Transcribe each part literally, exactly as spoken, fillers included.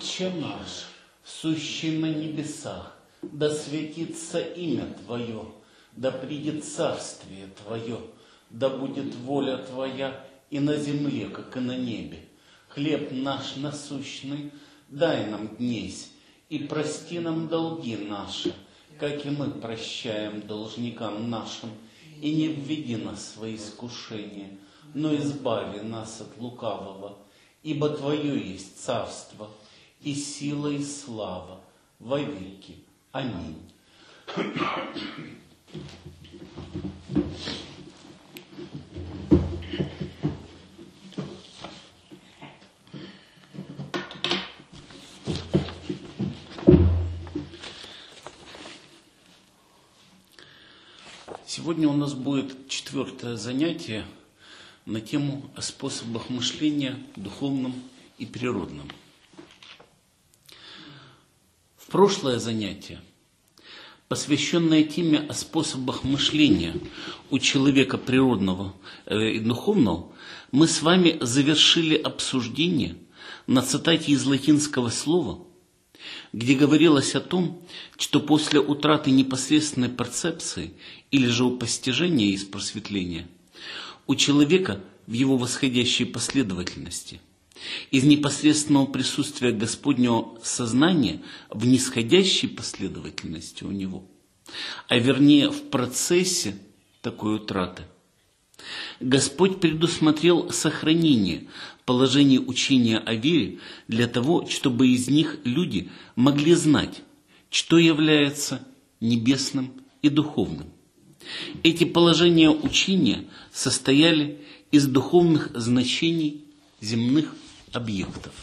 Отче наш, сущий на небесах, да светится имя Твое, да придет царствие Твое, да будет воля Твоя и на земле, как и на небе. Хлеб наш насущный дай нам днесь, и прости нам долги наши, как и мы прощаем должникам нашим, и не введи нас в искушение, но избави нас от лукавого, ибо Твое есть царство, и сила, и слава во веки. Аминь. Сегодня у нас будет четвертое занятие на тему о способах мышления духовном и природном. В прошлое занятие, посвященное теме о способах мышления у человека природного и духовного, мы с вами завершили обсуждение на цитате из латинского слова, где говорилось о том, что после утраты непосредственной перцепции или же у постижения из просветления у человека в его восходящей последовательности из непосредственного присутствия Господнего сознания в нисходящей последовательности у него, а вернее в процессе такой утраты, Господь предусмотрел сохранение положений учения о вере для того, чтобы из них люди могли знать, что является небесным и духовным. Эти положения учения состояли из духовных значений земных объектов.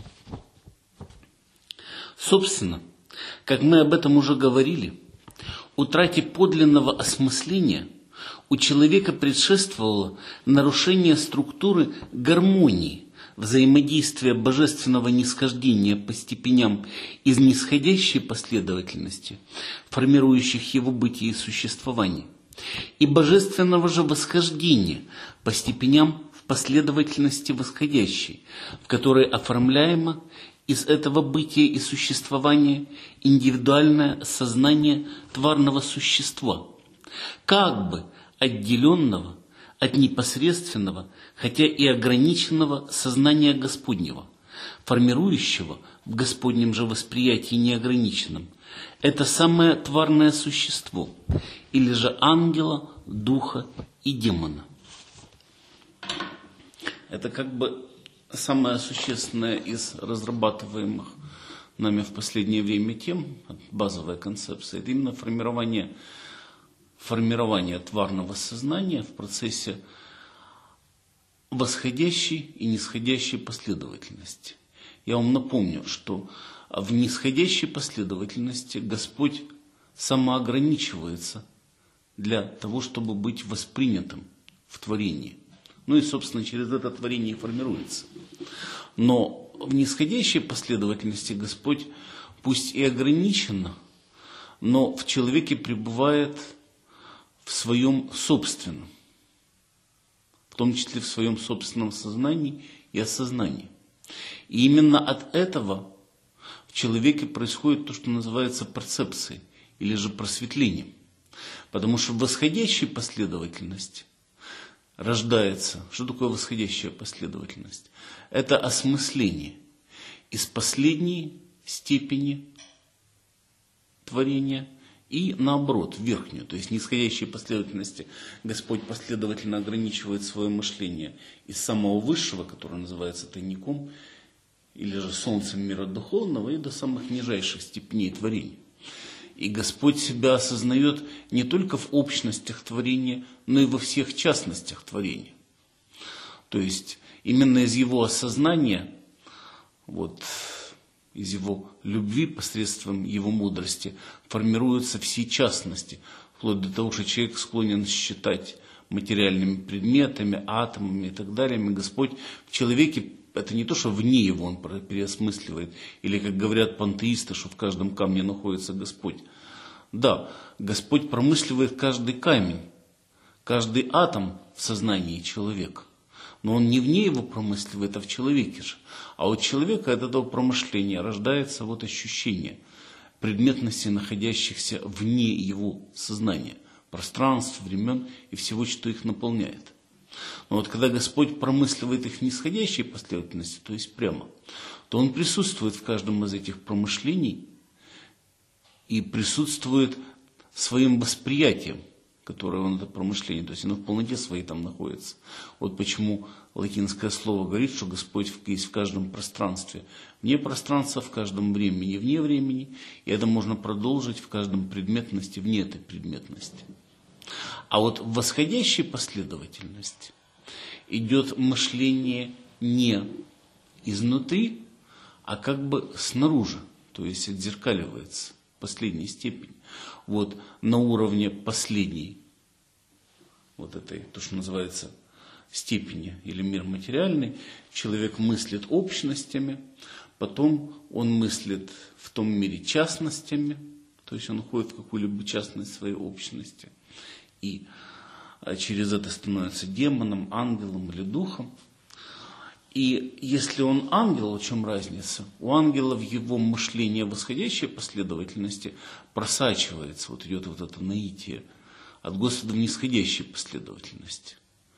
Собственно, как мы об этом уже говорили, утрате подлинного осмысления у человека предшествовало нарушение структуры гармонии, взаимодействия божественного нисхождения по степеням из нисходящей последовательности, формирующих его бытие и существование, и божественного же восхождения по степеням в последовательности восходящей, в которой оформляемо из этого бытия и существования индивидуальное сознание тварного существа, как бы отделенного от непосредственного, хотя и ограниченного сознания Господнего, формирующего в Господнем же восприятии неограниченном это самое тварное существо, или же ангела, духа и демона. Это как бы самое существенное из разрабатываемых нами в последнее время тем, базовая концепция, это именно формирование формирование тварного сознания в процессе восходящей и нисходящей последовательности. Я вам напомню, что в нисходящей последовательности Господь самоограничивается для того, чтобы быть воспринятым в творении. Ну и, собственно, через это творение и формируется. Но в нисходящей последовательности Господь, пусть и ограниченно, но в человеке пребывает в своем собственном, в том числе в своем собственном сознании и осознании. И именно от этого в человеке происходит то, что называется перцепцией, или же просветлением. Потому что в восходящей последовательности рождается, что такое восходящая последовательность? Это осмысление из последней степени творения и наоборот, в верхнюю, то есть нисходящей последовательности Господь последовательно ограничивает свое мышление из самого высшего, которое называется тайником, или же солнцем мира духовного, и до самых нижайших степеней творения. И Господь себя осознает не только в общностях творения, но и во всех частностях творения. То есть именно из его осознания, вот, из его любви, посредством его мудрости, формируются все частности, вплоть до того, что человек склонен считать материальными предметами, атомами и так далее. И Господь в человеке, это не то, что вне его он переосмысливает, или, как говорят пантеисты, что в каждом камне находится Господь. Да, Господь промысливает каждый камень, каждый атом в сознании человека. Но он не вне его промысливает, а в человеке же. А у человека от этого промышления рождается вот ощущение предметности, находящихся вне его сознания, пространств, времен и всего, что их наполняет. Но вот когда Господь промысливает их в нисходящей последовательности, то есть прямо, то Он присутствует в каждом из этих промышлений и присутствует своим восприятием, которое Он это промышление, то есть оно в полноте своей там находится. Вот почему латинское слово говорит, что Господь есть в каждом пространстве. Вне пространства, в каждом времени, вне времени. И это можно продолжить в каждом предметности, вне этой предметности. А вот в восходящей последовательности идет мышление не изнутри, а как бы снаружи, то есть отзеркаливается в последней степени. Вот на уровне последней, вот этой, то, что называется, степени или мир материальный, человек мыслит общностями, потом он мыслит в том мире частностями, то есть он уходит в какую-либо частность своей общности. И через это становится демоном, ангелом или духом. И если он ангел, в чем разница? У ангела в его мышлении восходящей последовательности просачивается, вот идет вот это наитие от Господа в нисходящей последовательности.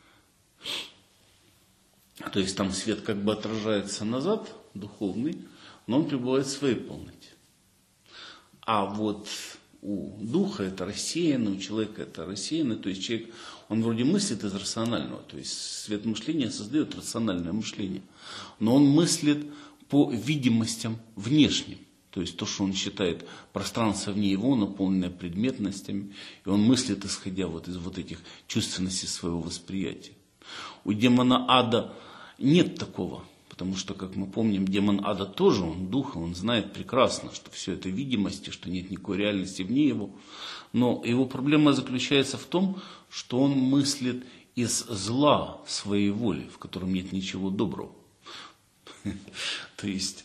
То есть там свет как бы отражается назад, духовный, но он пребывает в своей полноте. А вот у духа это рассеянно, у человека это рассеянно, то есть человек, он вроде мыслит из рационального, то есть свет мышления создает рациональное мышление, но он мыслит по видимостям внешним, то есть то, что он считает пространство вне его, наполненное предметностями, и он мыслит, исходя вот из вот этих чувственностей своего восприятия. У демона ада нет такого. Потому что, как мы помним, демон ада тоже, он дух, он знает прекрасно, что все это видимости, что нет никакой реальности вне его. Но его проблема заключается в том, что он мыслит из зла своей воли, в котором нет ничего доброго. То есть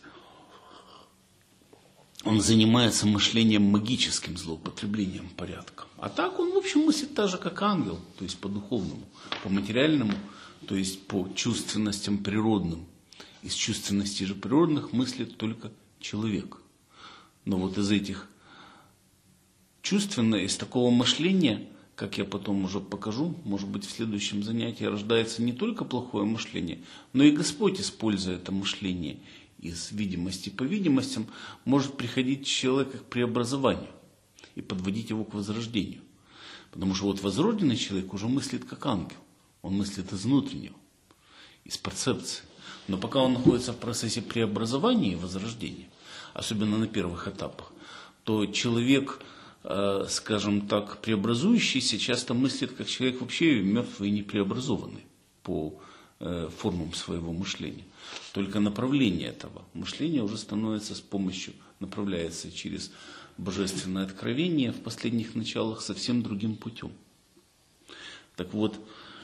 он занимается мышлением магическим, злоупотреблением порядка. А так он, в общем, мыслит так же, как ангел, то есть по духовному, по материальному, то есть по чувственностям природным. Из чувственностей же природных мыслит только человек. Но вот из этих чувственных, из такого мышления, как я потом уже покажу, может быть в следующем занятии, рождается не только плохое мышление, но и Господь, используя это мышление из видимости по видимостям, может приходить человека к преобразованию и подводить его к возрождению. Потому что вот возрожденный человек уже мыслит как ангел. Он мыслит из внутреннего, из перцепции. Но пока он находится в процессе преобразования и возрождения, особенно на первых этапах, то человек, э, скажем так, преобразующийся, часто мыслит как человек вообще мертвый и непреобразованный по э, формам своего мышления. Только направление этого мышления уже становится с помощью, направляется через божественное откровение в последних началах совсем другим путем. Так вот,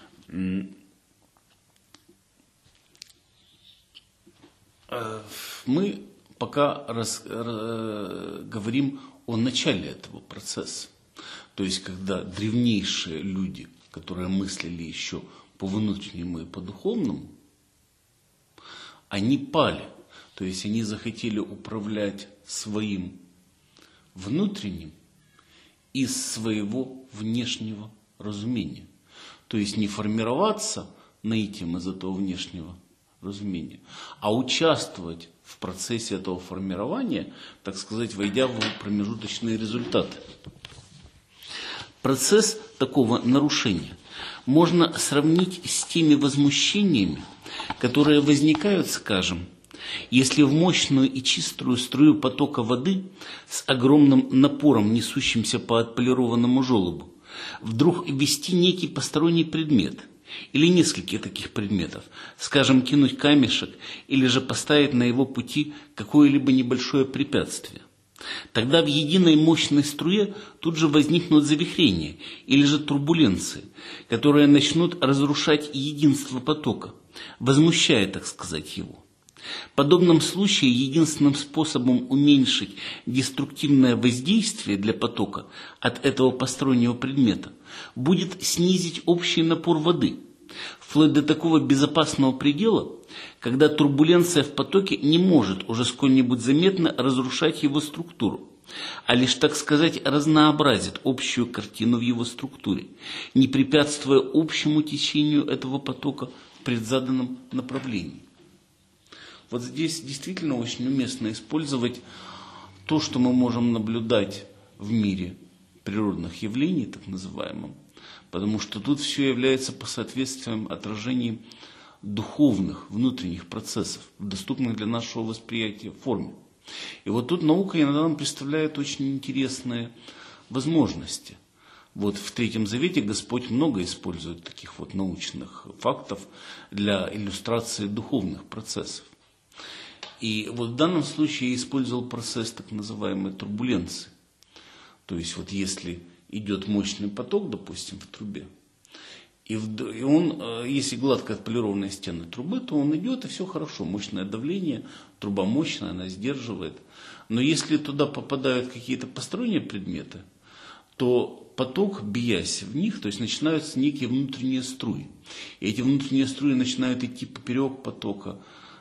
мы пока раз, э, говорим о начале этого процесса. То есть, когда древнейшие люди, которые мыслили еще по внутреннему и по духовному, они пали. То есть, они захотели управлять своим внутренним из своего внешнего разумения. То есть, не формироваться наитием из этого внешнего разумения, а участвовать в процессе этого формирования, так сказать, войдя в промежуточные результаты. Процесс такого нарушения можно сравнить с теми возмущениями, которые возникают, скажем, если в мощную и чистую струю потока воды с огромным напором, несущимся по отполированному желобу, вдруг ввести некий посторонний предмет – или несколько таких предметов, скажем, кинуть камешек, или же поставить на его пути какое-либо небольшое препятствие. Тогда в единой мощной струе тут же возникнут завихрения, или же турбуленции, которые начнут разрушать единство потока, возмущая, так сказать, его. В подобном случае единственным способом уменьшить деструктивное воздействие для потока от этого постороннего предмета будет снизить общий напор воды, вплоть до такого безопасного предела, когда турбуленция в потоке не может уже сколь-нибудь заметно разрушать его структуру, а лишь, так сказать, разнообразит общую картину в его структуре, не препятствуя общему течению этого потока в предзаданном направлении. Вот здесь действительно очень уместно использовать то, что мы можем наблюдать в мире природных явлений, так называемом, потому что тут все является по соответствиям отражением духовных, внутренних процессов, доступных для нашего восприятия форме. И вот тут наука иногда нам представляет очень интересные возможности. Вот в Третьем Завете Господь много использует таких вот научных фактов для иллюстрации духовных процессов. И вот в данном случае я использовал процесс так называемой турбуленции. То есть вот если идет мощный поток, допустим, в трубе, и он, если гладко отполированные стены трубы, то он идет, и все хорошо, мощное давление, труба мощная, она сдерживает. Но если туда попадают какие-то посторонние предметы, то поток, биясь в них, то есть начинаются некие внутренние струи. И эти внутренние струи начинают идти поперек потока,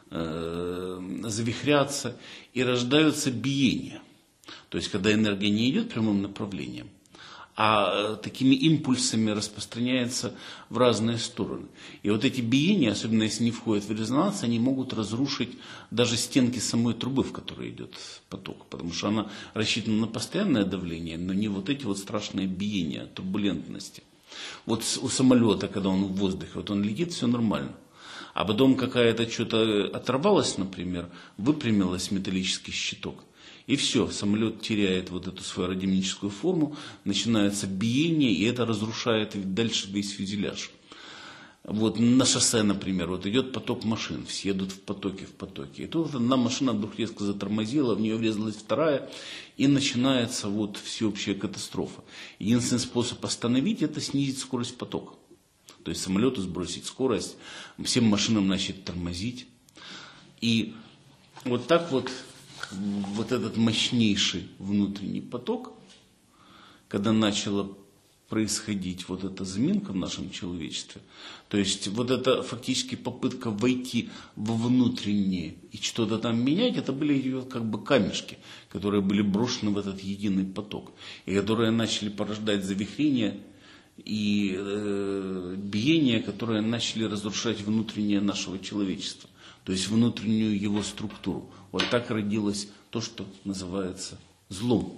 э, завихряться, и рождаются биения. То есть когда энергия не идет прямым направлением, а такими импульсами распространяется в разные стороны. И вот эти биения, особенно если не входят в резонанс, они могут разрушить даже стенки самой трубы, в которой идет поток. Потому что она рассчитана на постоянное давление, но не вот эти вот страшные биения, турбулентности. Вот у самолета, когда он в воздухе, вот он летит, все нормально. А потом какая-то что-то оторвалась, например, выпрямилась металлический щиток. И все, самолет теряет вот эту свою аэродинамическую форму, начинается биение, и это разрушает дальше весь фюзеляж. Вот на шоссе, например, вот идет поток машин, все едут в потоке, в потоке. И тут одна машина вдруг резко затормозила, в нее врезалась вторая, и начинается вот всеобщая катастрофа. Единственный способ остановить – это снизить скорость потока. То есть самолету сбросить скорость, всем машинам начать тормозить. И вот так вот, вот этот мощнейший внутренний поток, когда начала происходить вот эта заминка в нашем человечестве, то есть вот эта фактически попытка войти во внутреннее и что-то там менять, это были как бы камешки, которые были брошены в этот единый поток, и которые начали порождать завихрения и э, биения, которые начали разрушать внутреннее нашего человечества, то есть внутреннюю его структуру. Вот так родилось то, что называется злом.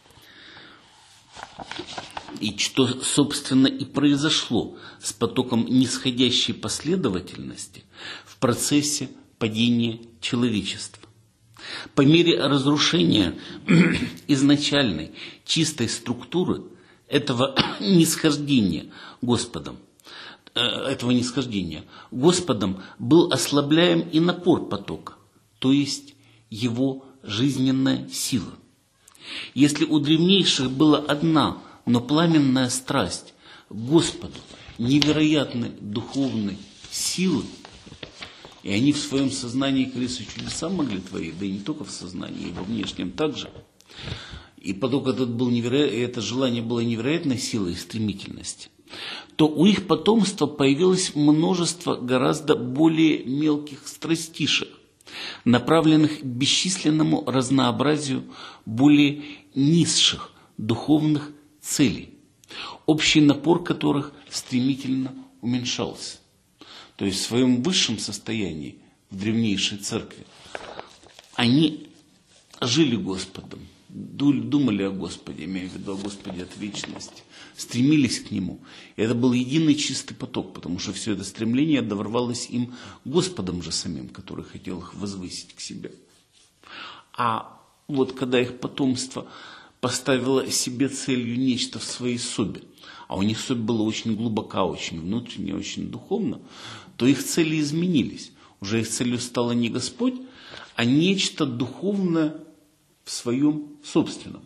И что, собственно, и произошло с потоком нисходящей последовательности в процессе падения человечества. По мере разрушения изначальной чистой структуры этого нисхождения Господом, этого нисхождения Господом был ослабляем и напор потока, то есть его жизненная сила. Если у древнейших была одна, но пламенная страсть к Господу, невероятной духовной силы, и они в своем сознании колесо чудеса могли творить, да и не только в сознании, и во внешнем также. И поток этот был невероятный, и это желание было невероятной силой и стремительности, то у их потомства появилось множество гораздо более мелких страстишек, направленных к бесчисленному разнообразию более низших духовных целей, общий напор которых стремительно уменьшался. То есть в своем высшем состоянии, в древнейшей церкви, они жили Господом, думали о Господе, имея в виду о Господе от вечности, стремились к Нему. И это был единый чистый поток, потому что все это стремление давалось им Господом же самим, который хотел их возвысить к себе. А вот когда их потомство поставило себе целью нечто в своей собе, а у них собе была очень глубока, очень внутренне, очень духовно, то их цели изменились. Уже их целью стало не Господь, а нечто духовное в своем собственном.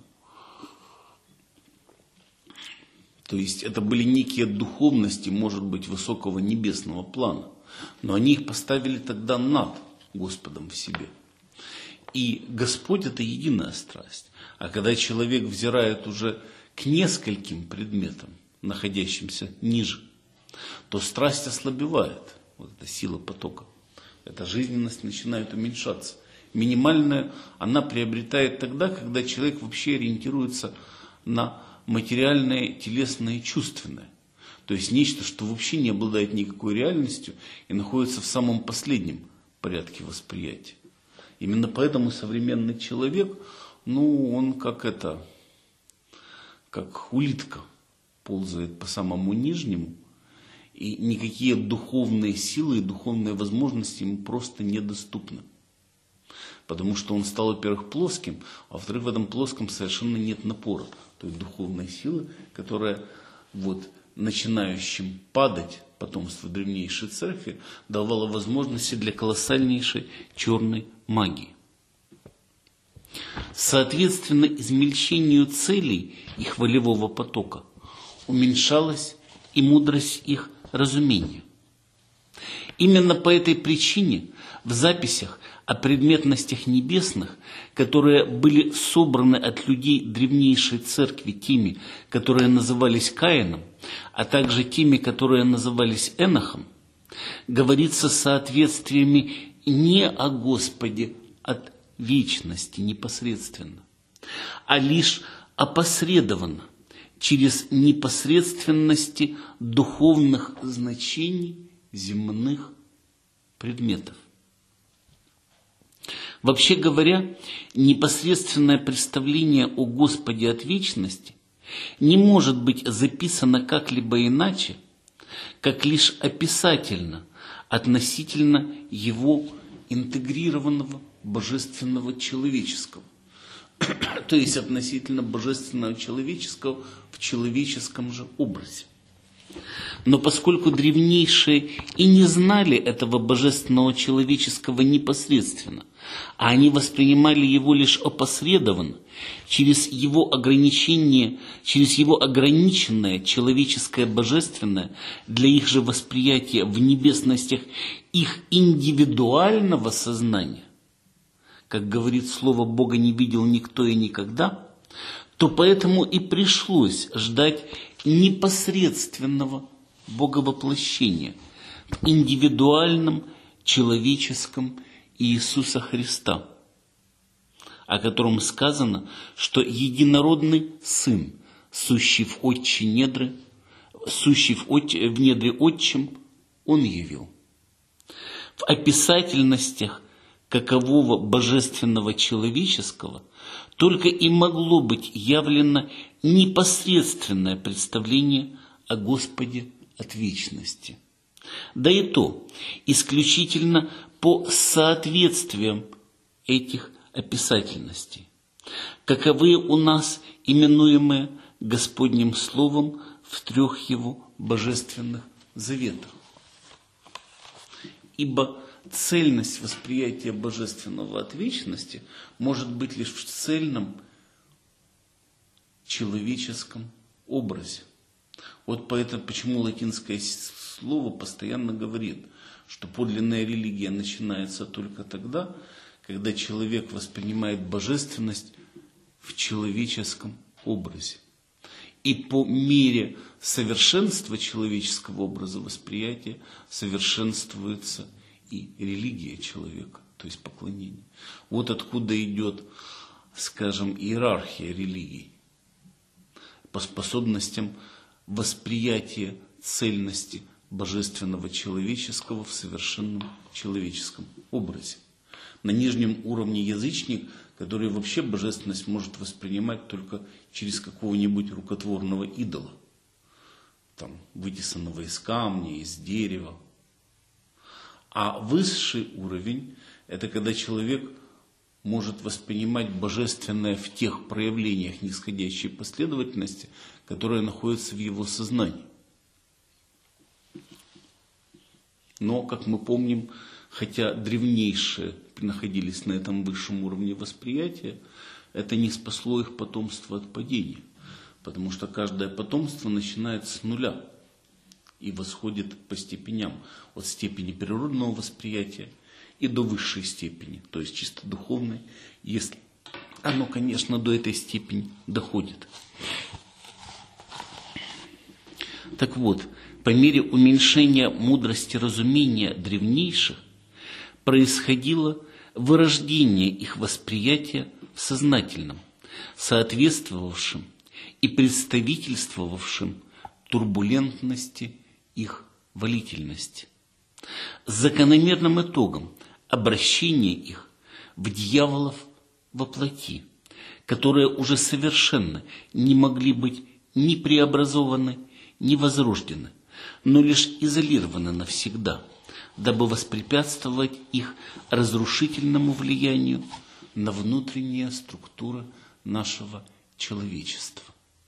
То есть это были некие духовности, может быть, высокого небесного плана, но они их поставили тогда над Господом в себе. И Господь – это единая страсть. А когда человек взирает уже к нескольким предметам, находящимся ниже, то страсть ослабевает. Вот эта сила потока. Эта жизненность начинает уменьшаться. Минимальная она приобретает тогда, когда человек вообще ориентируется на материальное, телесное и чувственное. То есть нечто, что вообще не обладает никакой реальностью и находится в самом последнем порядке восприятия. Именно поэтому современный человек, ну, он как это, как улитка, ползает по самому нижнему, и никакие духовные силы и духовные возможности ему просто недоступны. Потому что он стал, во-первых, плоским, а во-вторых, в этом плоском совершенно нет напора. То есть духовной силы, которая вот начинающим падать потомству древнейшей церкви давала возможности для колоссальнейшей черной магии. Соответственно, измельчению целей их волевого потока уменьшалась и мудрость их разумения. Именно по этой причине в записях о предметностях небесных, которые были собраны от людей древнейшей церкви теми, которые назывались Каином, а также теми, которые назывались Энохом, говорится соответствиями не о Господе от вечности непосредственно, а лишь опосредованно, через непосредственности духовных значений земных предметов. Вообще говоря, непосредственное представление о Господе от вечности не может быть записано как-либо иначе, как лишь описательно, относительно его интегрированного божественного человеческого. То есть относительно божественного человеческого в человеческом же образе. Но поскольку древнейшие и не знали этого божественного человеческого непосредственно, а они воспринимали его лишь опосредованно, через его ограничение, через его ограниченное человеческое божественное для их же восприятия в небесностях их индивидуального сознания, как говорит слово «Бога не видел никто и никогда», то поэтому и пришлось ждать непосредственного боговоплощения в индивидуальном человеческом Иисуса Христа, о котором сказано, что единородный Сын, сущий в отче недры, сущий в, отче, в недре отчим, Он явил. В описательностях какового божественного человеческого только и могло быть явлено непосредственное представление о Господе от вечности. Да и то исключительно по соответствиям этих описательностей, каковые у нас именуемые Господним Словом в трех его божественных заветах. Ибо цельность восприятия божественного от вечности может быть лишь в цельном человеческом образе. Вот поэтому, почему латинское слово постоянно говорит, что подлинная религия начинается только тогда, когда человек воспринимает божественность в человеческом образе. И по мере совершенства человеческого образа восприятия совершенствуется и религия человека, то есть поклонение. Вот откуда идет, скажем, иерархия религий. По способностям восприятия цельности божественного человеческого в совершенном человеческом образе. На нижнем уровне язычник, который вообще божественность может воспринимать только через какого-нибудь рукотворного идола, там, вытесанного из камня, из дерева. А высший уровень – это когда человек может воспринимать божественное в тех проявлениях нисходящей последовательности, которые находятся в его сознании. Но, как мы помним, хотя древнейшие находились на этом высшем уровне восприятия, это не спасло их потомство от падения, потому что каждое потомство начинает с нуля и восходит по степеням, от степени природного восприятия и до высшей степени, то есть чисто духовной, если оно, конечно, до этой степени доходит. Так вот, по мере уменьшения мудрости разумения древнейших происходило вырождение их восприятия в сознательном, соответствовавшем и представительствовавшем турбулентности их волительности. С закономерным итогом обращения их в дьяволов во плоти, которые уже совершенно не могли быть ни преобразованы, ни возрождены, но лишь изолированы навсегда, дабы воспрепятствовать их разрушительному влиянию на внутренние структуры нашего человечества.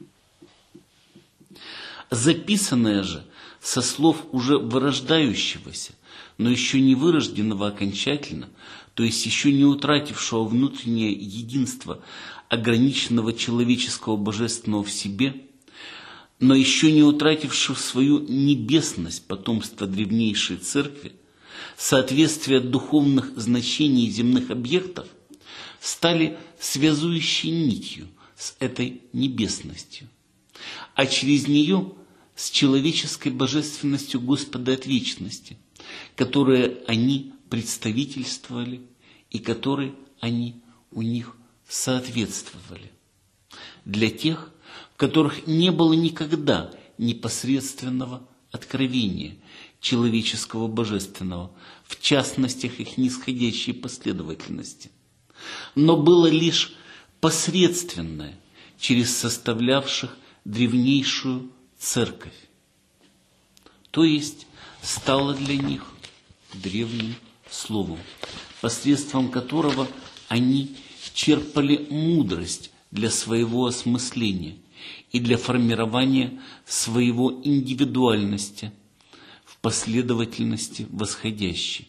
Записанное же со слов уже вырождающегося, но еще не вырожденного окончательно, то есть еще не утратившего внутреннее единство ограниченного человеческого божественного в себе, но еще не утратившего свою небесность потомства древнейшей церкви, соответствие духовных значений земных объектов, стали связующей нитью с этой небесностью, а через нее с человеческой божественностью Господа от вечности, которые они представительствовали и которой они у них соответствовали. Для тех, в которых не было никогда непосредственного откровения человеческого божественного в частностях их нисходящей последовательности, но было лишь посредственное через составлявших древнейшую церковь, то есть стало для них древним словом, посредством которого они черпали мудрость для своего осмысления и для формирования своего индивидуальности в последовательности восходящей.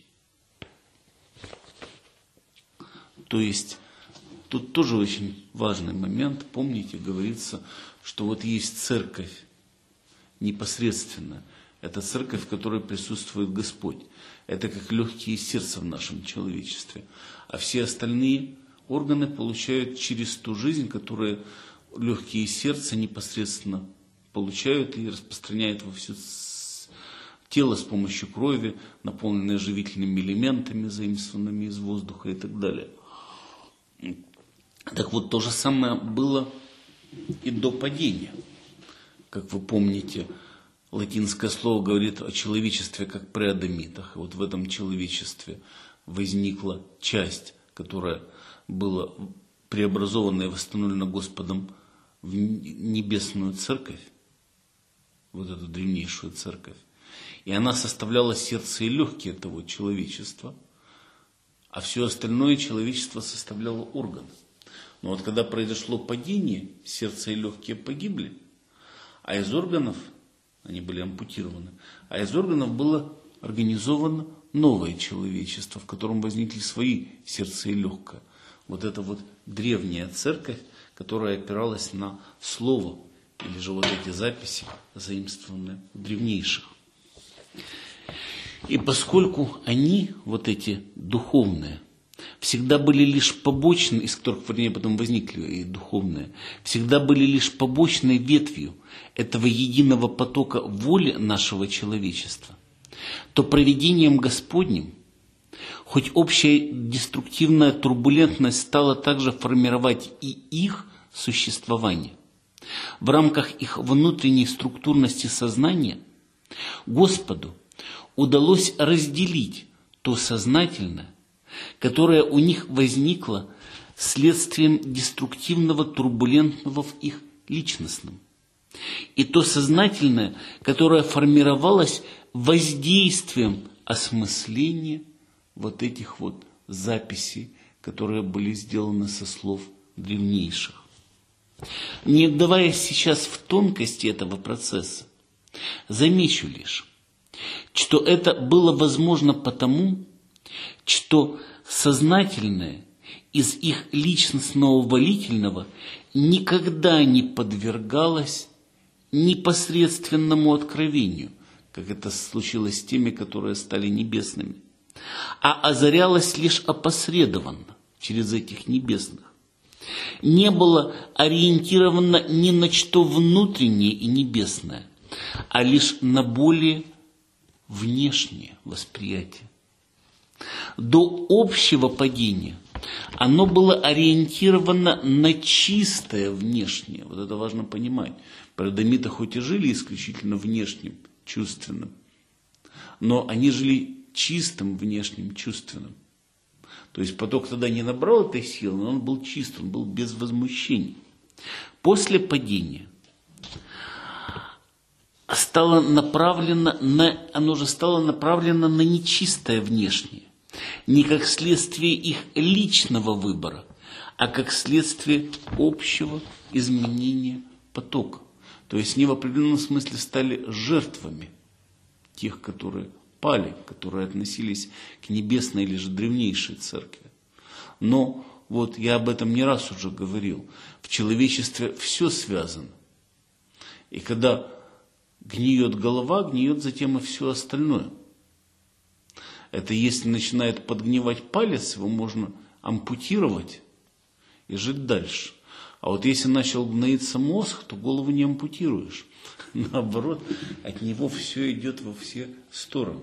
То есть тут тоже очень важный момент. Помните, говорится, что вот есть церковь непосредственно. Это церковь, в которой присутствует Господь. Это как легкие сердца в нашем человечестве. А все остальные органы получают через ту жизнь, которую легкие сердца непосредственно получают и распространяют во все тело с помощью крови, наполненное живительными элементами, заимствованными из воздуха и так далее. Так вот, то же самое было и до падения. Как вы помните, латинское слово говорит о человечестве как преадамитах. И вот в этом человечестве возникла часть, которая была преобразована и восстановлена Господом в небесную церковь, вот эту древнейшую церковь. И она составляла сердце и легкие этого человечества, а все остальное человечество составляло органы. Но вот когда произошло падение, сердце и легкие погибли, а из органов, они были ампутированы, а из органов было организовано новое человечество, в котором возникли свои сердце и легкое. Вот это вот древняя церковь, которая опиралась на слово, или же вот эти записи, заимствованные у древнейших. И поскольку они, вот эти духовные, всегда были лишь побочные, из которых, вернее, потом возникли и духовные, всегда были лишь побочной ветвью этого единого потока воли нашего человечества, то провидением Господним, хоть общая деструктивная турбулентность стала также формировать и их существование, в рамках их внутренней структурности сознания, Господу удалось разделить то сознательное, которое у них возникло следствием деструктивного турбулентного в их личностном, и то сознательное, которое формировалось воздействием осмысления вот этих вот записей, которые были сделаны со слов древнейших. Не вдаваясь сейчас в тонкости этого процесса, замечу лишь, что это было возможно потому, что сознательное из их личностного волительного никогда не подвергалось непосредственному откровению, как это случилось с теми, которые стали небесными, а озарялось лишь опосредованно через этих небесных. Не было ориентировано ни на что внутреннее и небесное, а лишь на более внешнее восприятие. До общего падения оно было ориентировано на чистое внешнее. Вот это важно понимать. Парадомиты хоть и жили исключительно внешним, чувственным, но они жили чистым внешним, чувственным. То есть поток тогда не набрал этой силы, но он был чист, он был без возмущений. После падения стало направлено на, оно же стало направлено на нечистое внешнее. Не как следствие их личного выбора, а как следствие общего изменения потока. То есть они в определенном смысле стали жертвами тех, которые пали, которые относились к небесной или же древнейшей церкви. Но вот я об этом не раз уже говорил. В человечестве все связано. И когда гниет голова, гниет затем и все остальное. Это если начинает подгнивать палец, его можно ампутировать и жить дальше. А вот если начал гноиться мозг, то голову не ампутируешь. Наоборот, от него все идет во все стороны.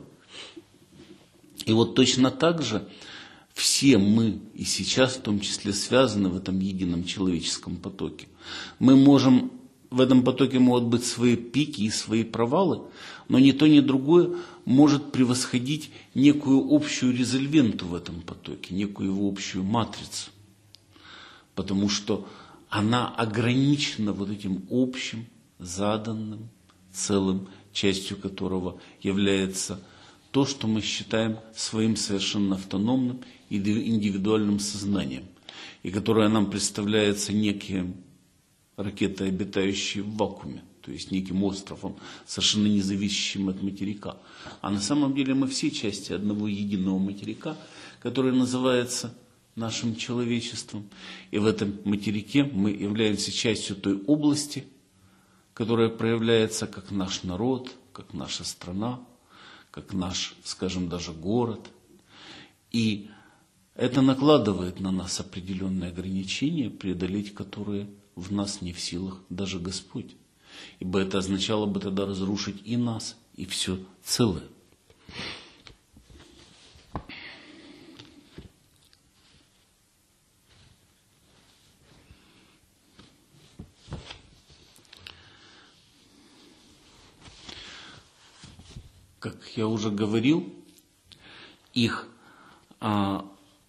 И вот точно так же все мы и сейчас в том числе связаны в этом едином человеческом потоке. Мы можем, в этом потоке могут быть свои пики и свои провалы, но ни то, ни другое может превосходить некую общую резольвенту в этом потоке, некую его общую матрицу. Потому что она ограничена вот этим общим, заданным, целым, частью которого является то, что мы считаем своим совершенно автономным и индивидуальным сознанием, и которое нам представляется неким ракетой, обитающей в вакууме, то есть неким островом, совершенно независящим от материка. А на самом деле мы все части одного единого материка, который называется нашим человечеством. И в этом материке мы являемся частью той области, которая проявляется как наш народ, как наша страна, как наш, скажем, даже город. И это накладывает на нас определенные ограничения, преодолеть которые в нас не в силах даже Господь. Ибо это означало бы тогда разрушить и нас, и все целое. Как я уже говорил, их а,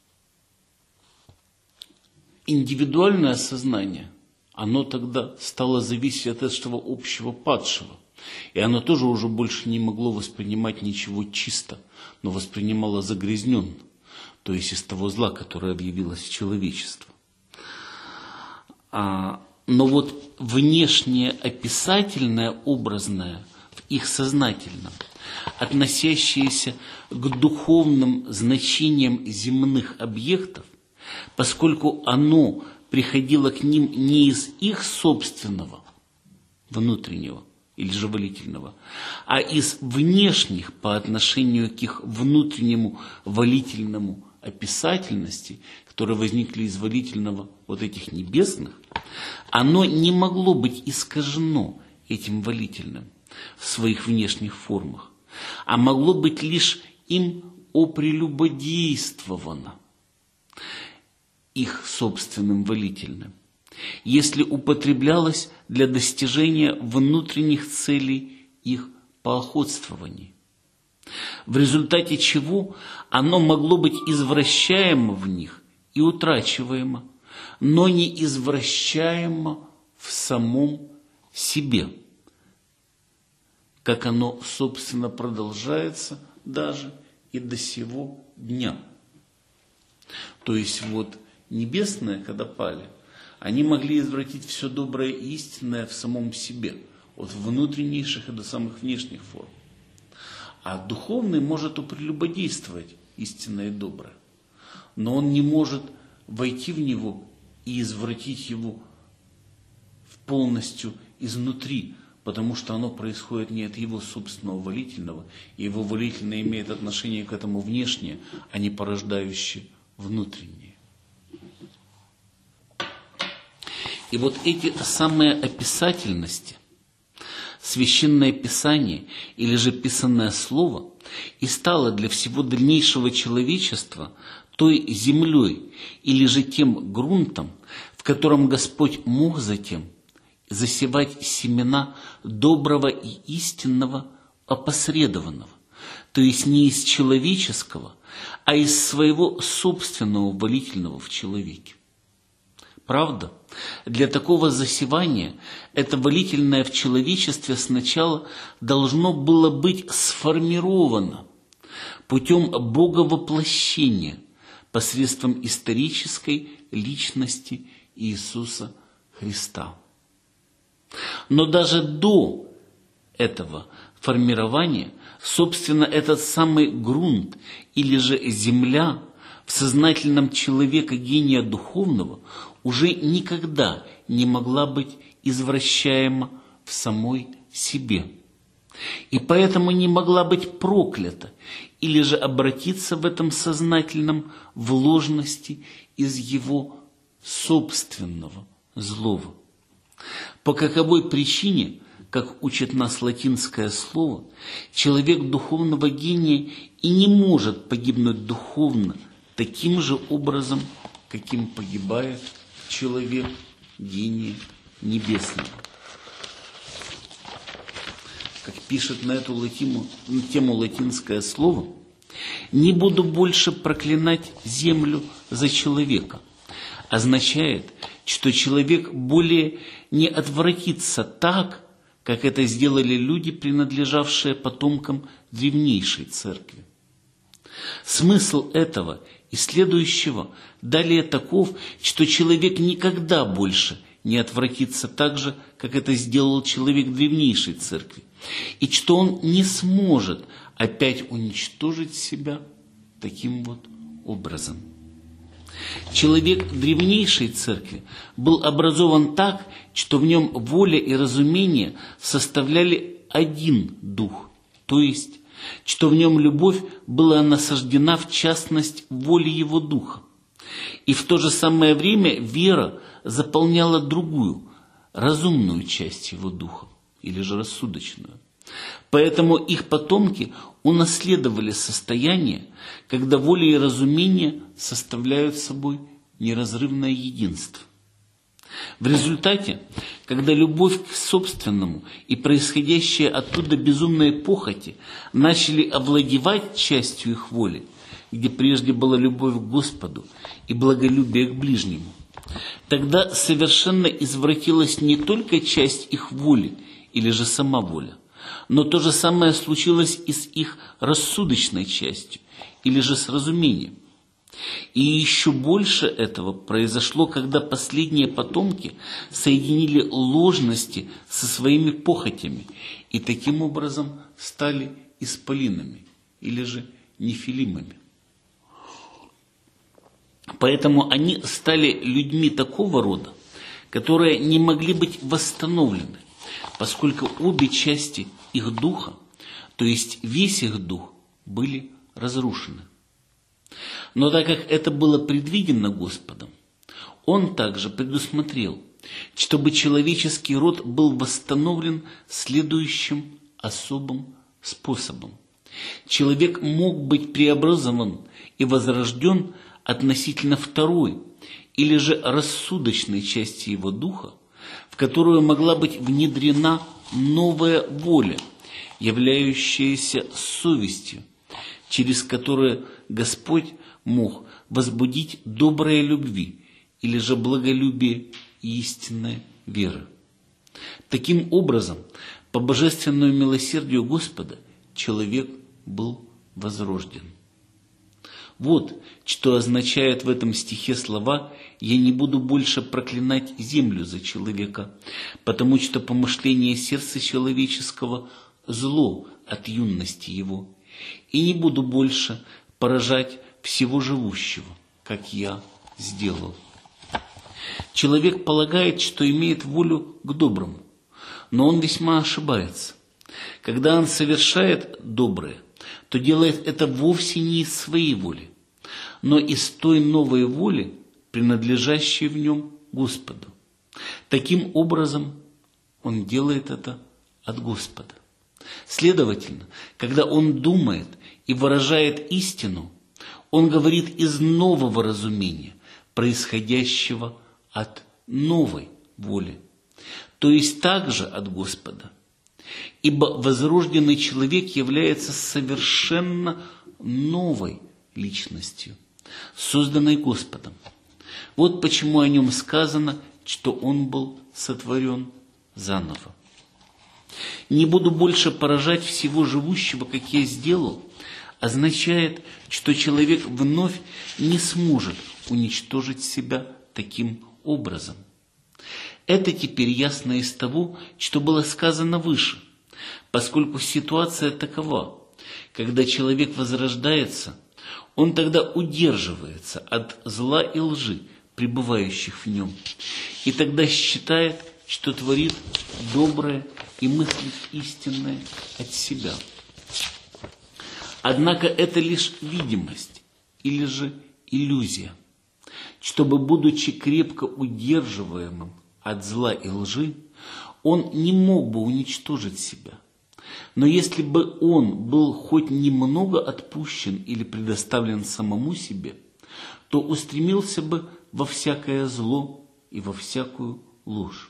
индивидуальное сознание, оно тогда стало зависеть от этого общего падшего. И оно тоже уже больше не могло воспринимать ничего чисто, но воспринимало загрязненно, то есть из того зла, которое объявилось в человечество. А, но вот внешнее описательное, образное в их сознательном, относящиеся к духовным значениям земных объектов, поскольку оно приходило к ним не из их собственного, внутреннего или же волительного, а из внешних по отношению к их внутреннему волительному описательности, которые возникли из волительного вот этих небесных, оно не могло быть искажено этим волительным в своих внешних формах, а могло быть лишь им опрелюбодействовано их собственным волительным, если употреблялось для достижения внутренних целей их поохотствования, в результате чего оно могло быть извращаемо в них и утрачиваемо, но не извращаемо в самом себе, как оно, собственно, продолжается даже и до сего дня. То есть вот небесные, когда пали, они могли извратить все доброе и истинное в самом себе, от внутреннейших и до самых внешних форм. А духовный может упрелюбодействовать истинное и доброе, но он не может войти в него и извратить его полностью изнутри, потому что оно происходит не от его собственного волительного, и его волительное имеет отношение к этому внешнее, а не порождающее внутреннее. И вот эти самые описательности Священное Писание или же писанное Слово и стало для всего дальнейшего человечества той землей или же тем грунтом, в котором Господь мог затем засевать семена доброго и истинного опосредованного, то есть не из человеческого, а из своего собственного волительного в человеке. Правда, для такого засевания это волительное в человечестве сначала должно было быть сформировано путем боговоплощения посредством исторической личности Иисуса Христа. Но даже до этого формирования, собственно, этот самый грунт или же земля в сознательном человека гения духовного уже никогда не могла быть извращаема в самой себе. И поэтому не могла быть проклята или же обратиться в этом сознательном в ложности из его собственного злого. По каковой причине, как учит нас латинское слово, человек духовного гения и не может погибнуть духовно таким же образом, каким погибает человек гения небесного. Как пишет на эту латину, на тему латинское слово, «не буду больше проклинать землю за человека», означает, что человек более не отвратится так, как это сделали люди, принадлежавшие потомкам древнейшей церкви. Смысл этого и следующего далее таков, что человек никогда больше не отвратится так же, как это сделал человек древнейшей церкви, и что он не сможет опять уничтожить себя таким вот образом. Человек древнейшей церкви был образован так, что в нем воля и разумение составляли один дух, то есть, что в нем любовь была насаждена в частность воли его духа. И в то же самое время вера заполняла другую, разумную часть его духа, или же рассудочную. Поэтому их потомки унаследовали состояние, когда воля и разумение составляют собой неразрывное единство. В результате, когда любовь к собственному и происходящие оттуда безумные похоти начали овладевать частью их воли, где прежде была любовь к Господу и благолюбие к ближнему, тогда совершенно извратилась не только часть их воли или же сама воля, но то же самое случилось и с их рассудочной частью, или же с разумением. И еще больше этого произошло, когда последние потомки соединили ложности со своими похотями и таким образом стали исполинами, или же нефилимами. Поэтому они стали людьми такого рода, которые не могли быть восстановлены, поскольку обе части их духа, то есть весь их дух, были разрушены. Но так как это было предвидено Господом, Он также предусмотрел, чтобы человеческий род был восстановлен следующим особым способом. Человек мог быть преобразован и возрожден относительно второй или же рассудочной части его духа, в которую могла быть внедрена новая воля, являющаяся совестью, через которую Господь мог возбудить доброе любви или же благолюбие и истинной веры. Таким образом, по божественному милосердию Господа человек был возрожден. Вот что означает в этом стихе слова «Я не буду больше проклинать землю за человека, потому что помышление сердца человеческого зло от юности его, и не буду больше поражать всего живущего, как я сделал». Человек полагает, что имеет волю к доброму, но он весьма ошибается. Когда он совершает доброе, то делает это вовсе не из своей воли, но из той новой воли, принадлежащей в нем Господу. Таким образом, он делает это от Господа. Следовательно, когда он думает и выражает истину, он говорит из нового разумения, происходящего от новой воли, то есть также от Господа. Ибо возрожденный человек является совершенно новой личностью, созданной Господом. Вот почему о нем сказано, что он был сотворен заново. «Не буду больше поражать всего живущего, как я сделал», означает, что человек вновь не сможет уничтожить себя таким образом. Это теперь ясно из того, что было сказано выше, поскольку ситуация такова: когда человек возрождается, он тогда удерживается от зла и лжи, пребывающих в нем, и тогда считает, что творит доброе и мыслит истинное от себя. Однако это лишь видимость или же иллюзия, чтобы, будучи крепко удерживаемым от зла и лжи, он не мог бы уничтожить себя. Но если бы он был хоть немного отпущен или предоставлен самому себе, то устремился бы во всякое зло и во всякую ложь.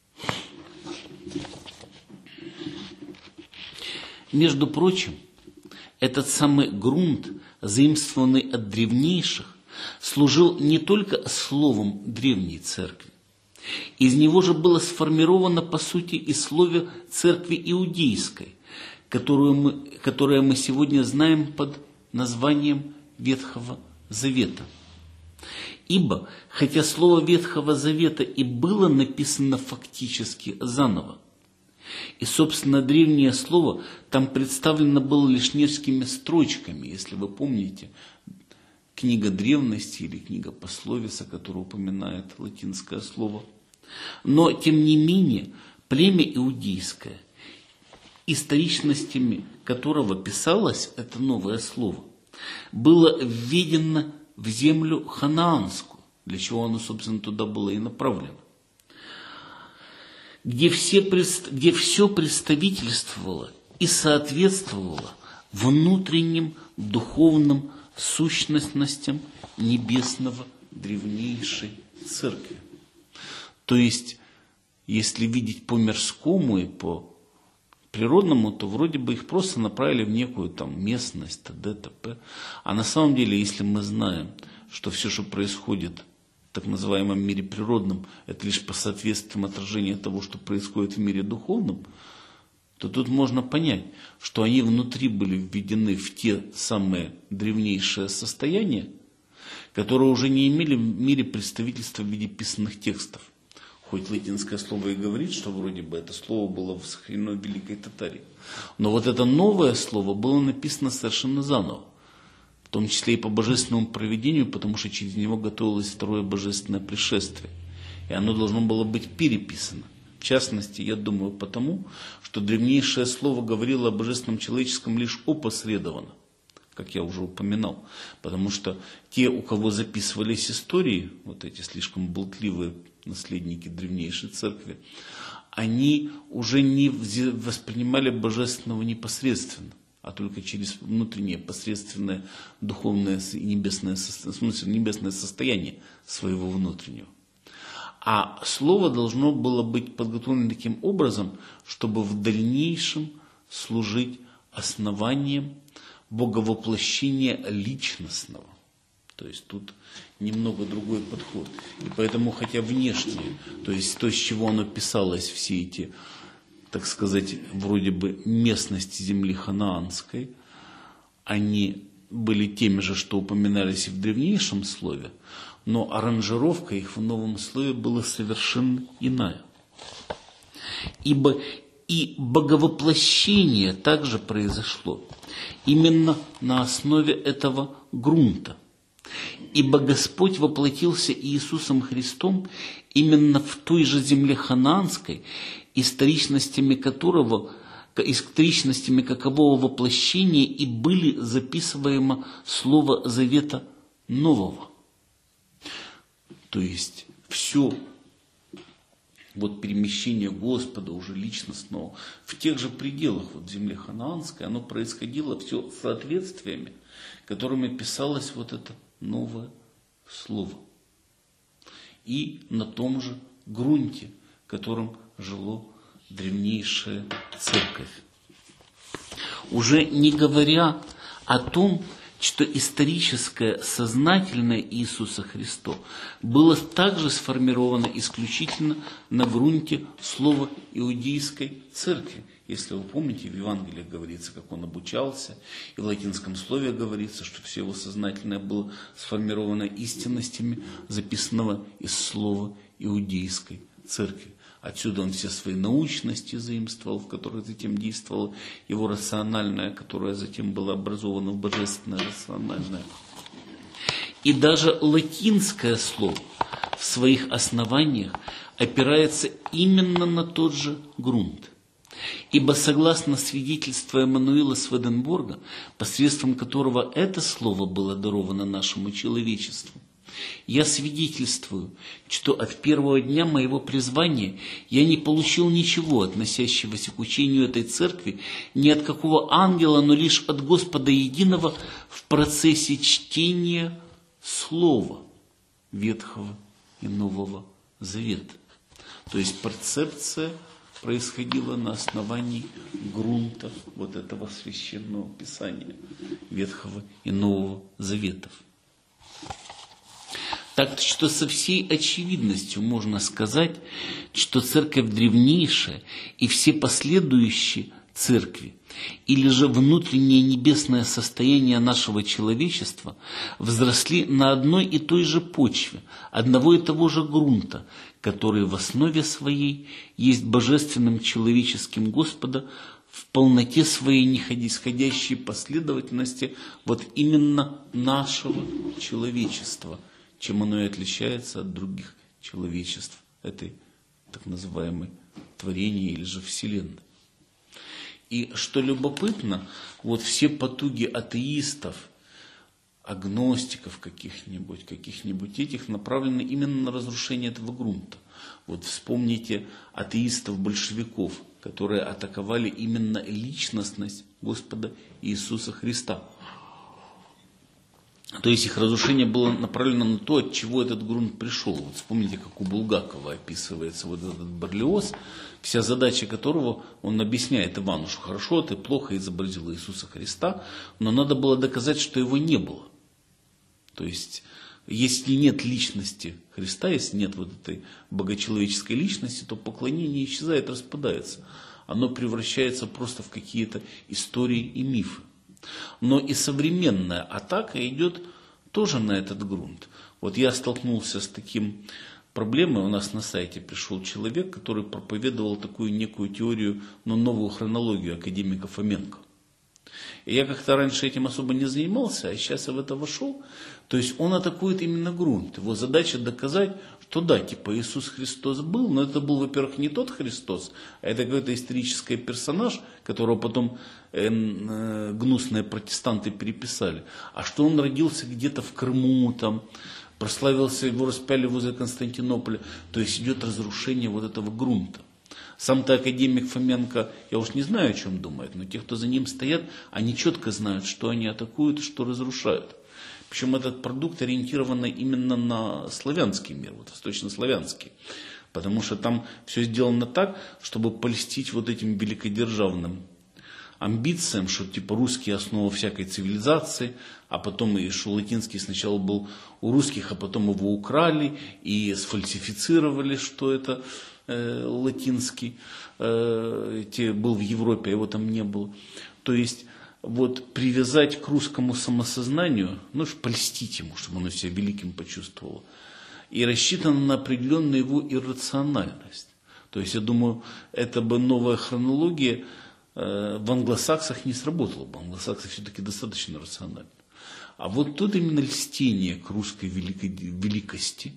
Между прочим, этот самый грунт, заимствованный от древнейших, служил не только словом древней церкви. Из него же было сформировано, по сути, и слово церкви иудейской, которую мы, которое мы сегодня знаем под названием Ветхого Завета. Ибо, хотя слово Ветхого Завета и было написано фактически заново, и, собственно, древнее слово там представлено было лишь несколькими строчками, если вы помните, книга древности или книга пословица, которая упоминает латинское слово. Но, тем не менее, племя иудейское, историчностями которого писалось это новое слово, было введено в землю ханаанскую, для чего оно, собственно, туда было и направлено, где все, где все представительствовало и соответствовало внутренним духовным сущностностям небесного древнейшей церкви. То есть, если видеть по мирскому и по природному, то вроде бы их просто направили в некую там местность, т.д. т.п. А на самом деле, если мы знаем, что все, что происходит в так называемом мире природном, это лишь по соответствиям отражения того, что происходит в мире духовном, то тут можно понять, что они внутри были введены в те самые древнейшие состояния, которые уже не имели в мире представительства в виде писанных текстов. Хоть латинское слово и говорит, что вроде бы это слово было сохранено в Великой Татарии. Но вот это новое слово было написано совершенно заново. В том числе и по божественному провидению, потому что через него готовилось второе божественное пришествие. И оно должно было быть переписано. В частности, я думаю, потому, что древнейшее слово говорило о божественном человеческом лишь опосредованно, как я уже упоминал. Потому что те, у кого записывались истории, вот эти слишком болтливые наследники древнейшей церкви, они уже не воспринимали божественного непосредственно, а только через внутреннее, посредственное, духовное и небесное, в смысле, небесное состояние своего внутреннего. А слово должно было быть подготовлено таким образом, чтобы в дальнейшем служить основанием боговоплощения личностного. То есть тут немного другой подход. И поэтому, хотя внешнее, то есть то, с чего оно писалось, все эти, так сказать, вроде бы местности земли ханаанской, они были теми же, что упоминались и в древнейшем слове, но аранжировка их в новом слове была совершенно иная. Ибо и боговоплощение также произошло именно на основе этого грунта. Ибо Господь воплотился Иисусом Христом именно в той же земле ханаанской, историчностями которого, историчностями какового воплощения и были записываемо слово Завета Нового. То есть все вот перемещение Господа уже личностного в тех же пределах вот в земле ханаанской, оно происходило все соответствиями, которыми писалось вот это новое слово. И на том же грунте, которым жило древнейшая церковь. Уже не говоря о том, что историческое сознательное Иисуса Христа было также сформировано исключительно на грунте слова иудейской церкви. Если вы помните, в Евангелии говорится, как он обучался, и в латинском слове говорится, что все его сознательное было сформировано истинностями, записанного из слова иудейской церкви. Отсюда он все свои научности заимствовал, в которых затем действовало его рациональное, которое затем было образовано в божественное рациональное. И даже латинское слово в своих основаниях опирается именно на тот же грунт. Ибо согласно свидетельству Эммануила Сведенборга, посредством которого это слово было даровано нашему человечеству, я свидетельствую, что от первого дня моего призвания я не получил ничего, относящегося к учению этой церкви, ни от какого ангела, но лишь от Господа Единого в процессе чтения Слова Ветхого и Нового Завета. То есть перцепция происходила на основании грунта вот этого священного писания Ветхого и Нового Заветов. Так что со всей очевидностью можно сказать, что церковь древнейшая и все последующие церкви, или же внутреннее небесное состояние нашего человечества взросли на одной и той же почве, одного и того же грунта, который в основе своей есть божественным человеческим Господа в полноте своей нисходящей последовательности вот именно нашего человечества, чем оно и отличается от других человечеств этой так называемой творения или же Вселенной. И что любопытно, вот все потуги атеистов, агностиков каких-нибудь, каких-нибудь этих направлены именно на разрушение этого грунта. Вот вспомните атеистов-большевиков, которые атаковали именно личностность Господа Иисуса Христа. То есть их разрушение было направлено на то, от чего этот грунт пришел. Вот вспомните, как у Булгакова описывается вот этот Барлиоз, вся задача которого он объясняет Ивану, что хорошо, ты плохо изобразил Иисуса Христа, но надо было доказать, что его не было. То есть, если нет личности Христа, если нет вот этой богочеловеческой личности, то поклонение исчезает, распадается. Оно превращается просто в какие-то истории и мифы. Но и современная атака идет тоже на этот грунт. Вот я столкнулся с таким проблемой. У нас на сайте пришел человек, который проповедовал такую некую теорию, но новую хронологию академика Фоменко. И я как-то раньше этим особо не занимался, а сейчас я в это вошел. То есть он атакует именно грунт. Его задача доказать, что да, типа Иисус Христос был, но это был, во-первых, не тот Христос, а это какой-то исторический персонаж, которого потом э, э, гнусные протестанты переписали. А что он родился где-то в Крыму, там, прославился, его распяли возле Константинополя. То есть идет разрушение вот этого грунта. Сам-то академик Фоменко, я уж не знаю, о чем думает, но те, кто за ним стоят, они четко знают, что они атакуют и что разрушают. Причем этот продукт ориентирован именно на славянский мир, вот восточнославянский. Потому что там все сделано так, чтобы польстить вот этим великодержавным амбициям, что типа русские основа всякой цивилизации, а потом и что латинский сначала был у русских, а потом его украли и сфальсифицировали, что это э, латинский, э, те, был в Европе, а его там не было. То есть вот привязать к русскому самосознанию, ну, польстить ему, чтобы оно себя великим почувствовало, и рассчитано на определенную его иррациональность. То есть, я думаю, это бы новая хронология э, в англосаксах не сработала бы. Англосаксы все-таки достаточно рациональны. А вот тут именно льстение к русской великой, великости.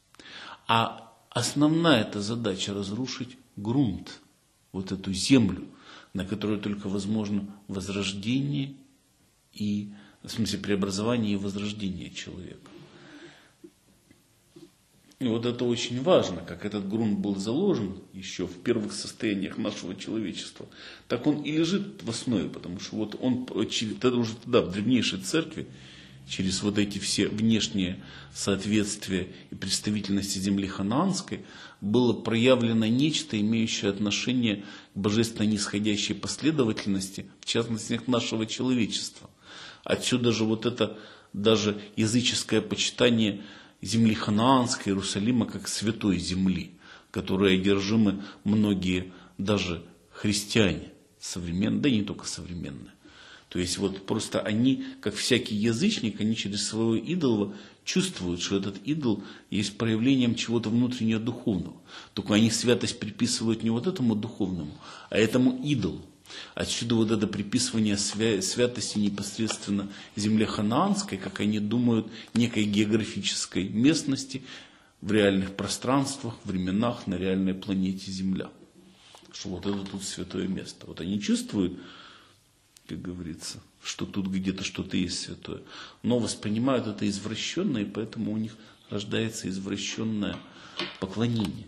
А основная эта задача разрушить грунт, вот эту землю, на которой только возможно возрождение и, в смысле, преобразование и возрождение человека. И вот это очень важно, как этот грунт был заложен еще в первых состояниях нашего человечества, так он и лежит в основе, потому что вот он тогда, уже тогда в древнейшей церкви, через вот эти все внешние соответствия и представительности земли ханаанской, было проявлено нечто, имеющее отношение к божественно нисходящей последовательности, в частности, к нашего человечества. Отсюда же вот это даже языческое почитание земли ханаанской, Иерусалима, как святой земли, которой одержимы многие даже христиане современные, да и не только современные. То есть вот просто они, как всякий язычник, они через своего идола чувствуют, что этот идол есть проявлением чего-то внутреннего духовного. Только они святость приписывают не вот этому духовному, а этому идолу. Отсюда вот это приписывание святости непосредственно земле ханаанской, как они думают, некой географической местности в реальных пространствах, временах, на реальной планете Земля. Что вот это тут святое место. Вот они чувствуют, как говорится, что тут где-то что-то есть святое, но воспринимают это извращенно, и поэтому у них рождается извращенное поклонение.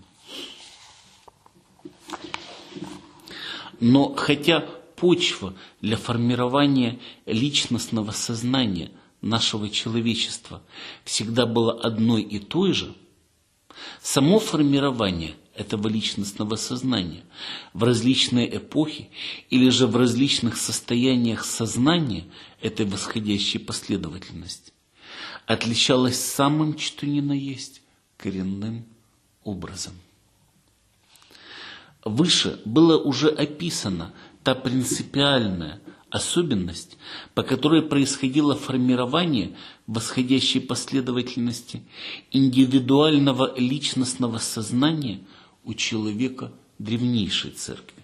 Но хотя почва для формирования личностного сознания нашего человечества всегда была одной и той же, само формирование этого личностного сознания в различные эпохи или же в различных состояниях сознания этой восходящей последовательности отличалось самым что ни на есть коренным образом. Выше было уже описана та принципиальная особенность, по которой происходило формирование восходящей последовательности индивидуального личностного сознания у человека древнейшей церкви.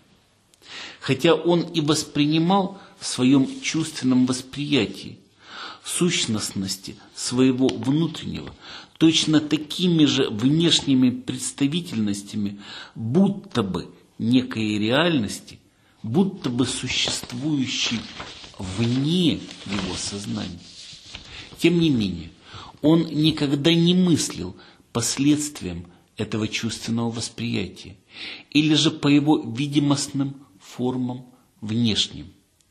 Хотя он и воспринимал в своем чувственном восприятии сущностности своего внутреннего точно такими же внешними представительностями, будто бы некой реальности, будто бы существующей вне его сознания. Тем не менее, он никогда не мыслил последствиям этого чувственного восприятия или же по его видимостным формам внешним.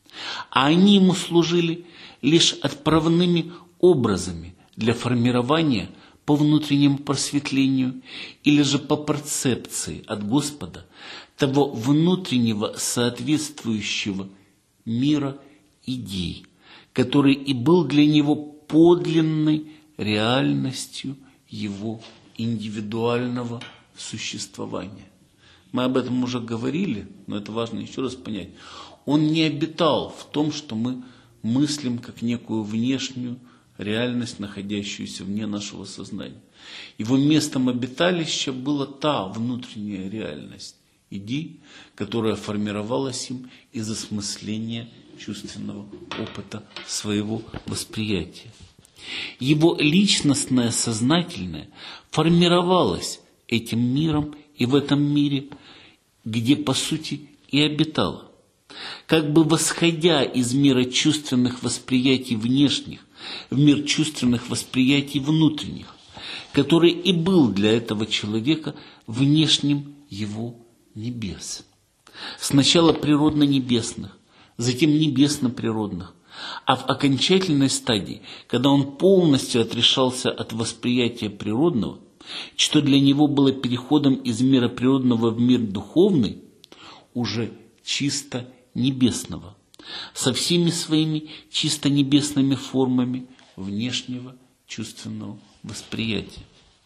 А они ему служили лишь отправными образами для формирования по внутреннему просветлению или же по перцепции от Господа того внутреннего соответствующего мира идей, который и был для него подлинной реальностью его индивидуального существования. Мы об этом уже говорили, но это важно еще раз понять. Он не обитал в том, что мы мыслим как некую внешнюю реальность, находящуюся вне нашего сознания. Его местом обиталища была та внутренняя реальность идей, которая формировалась им из осмысления чувственного опыта своего восприятия. Его личностное сознательное формировалось этим миром и в этом мире, где по сути и обитало. Как бы восходя из мира чувственных восприятий внешних в мир чувственных восприятий внутренних, который и был для этого человека внешним его небес. Сначала природно-небесных, затем небесно-природных, а в окончательной стадии, когда он полностью отрешался от восприятия природного, что для него было переходом из мира природного в мир духовный, уже чисто небесного, со всеми своими чисто небесными формами внешнего чувственного восприятия.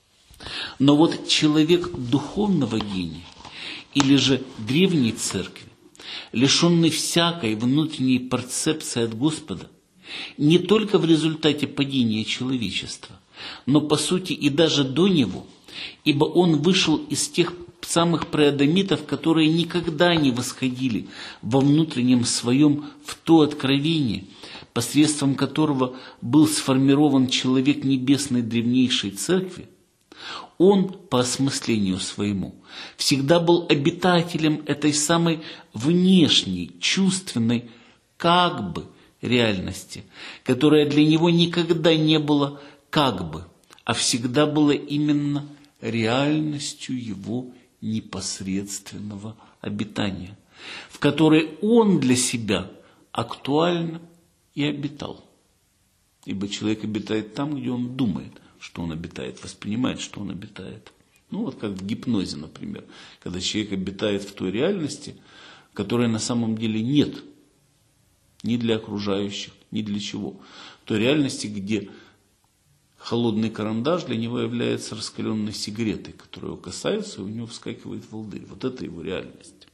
Но вот человек духовного гения или же древней церкви, лишенный всякой внутренней перцепции от Господа, не только в результате падения человечества, но по сути и даже до него, ибо он вышел из тех самых преадамитов, которые никогда не восходили во внутреннем своем в то откровение, посредством которого был сформирован человек небесной древнейшей церкви. Он, по осмыслению своему, всегда был обитателем этой самой внешней, чувственной, как бы, реальности, которая для него никогда не была как бы, а всегда была именно реальностью его непосредственного обитания, в которой он для себя актуально и обитал. Ибо человек обитает там, где он думает, что он обитает, воспринимает, что он обитает. Ну вот как в гипнозе, например, когда человек обитает в той реальности, которой на самом деле нет ни для окружающих, ни для чего. В той реальности, где холодный карандаш для него является раскаленной сигаретой, которая его касается, и у него вскакивает волдырь. Вот это его реальность.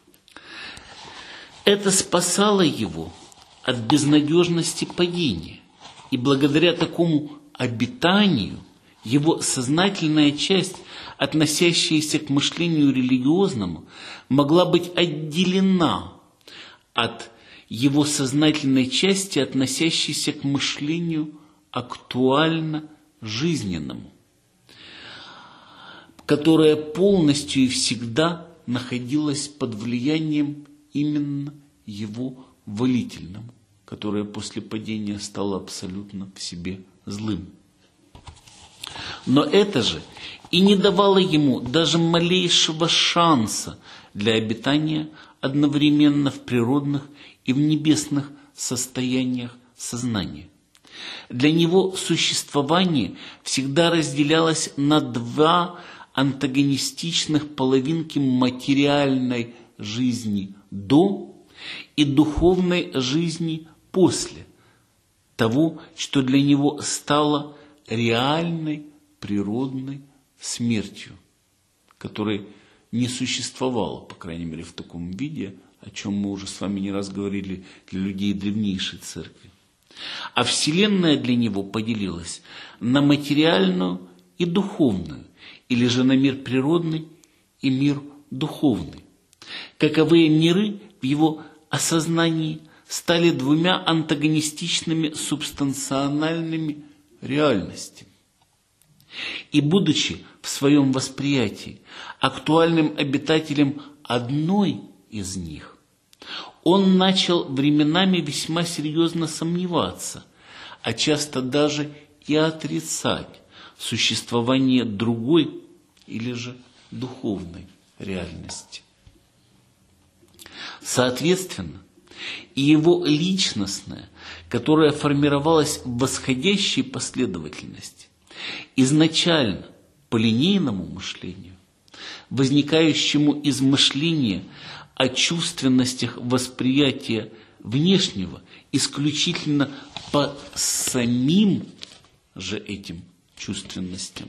Это спасало его от безнадежности падения. И благодаря такому обитанию его сознательная часть, относящаяся к мышлению религиозному, могла быть отделена от его сознательной части, относящейся к мышлению актуально жизненному, которая полностью и всегда находилась под влиянием именно его волительному, которое после падения стало абсолютно в себе злым. Но это же и не давало ему даже малейшего шанса для обитания одновременно в природных и в небесных состояниях сознания. Для него существование всегда разделялось на два антагонистичных половинки материальной жизни до и духовной жизни после того, что для него стало реальной природной смертью, которой не существовало, по крайней мере, в таком виде, о чем мы уже с вами не раз говорили, для людей древнейшей церкви. А Вселенная для него поделилась на материальную и духовную, или же на мир природный и мир духовный. Каковые миры в его осознании стали двумя антагонистичными субстанциональными реальностями. И будучи в своем восприятии актуальным обитателем одной из них, он начал временами весьма серьезно сомневаться, а часто даже и отрицать существование другой или же духовной реальности. Соответственно, и его личностное, которое формировалось в восходящей последовательности, изначально по линейному мышлению, возникающему из мышления о чувственностях восприятия внешнего исключительно по самим же этим чувственностям,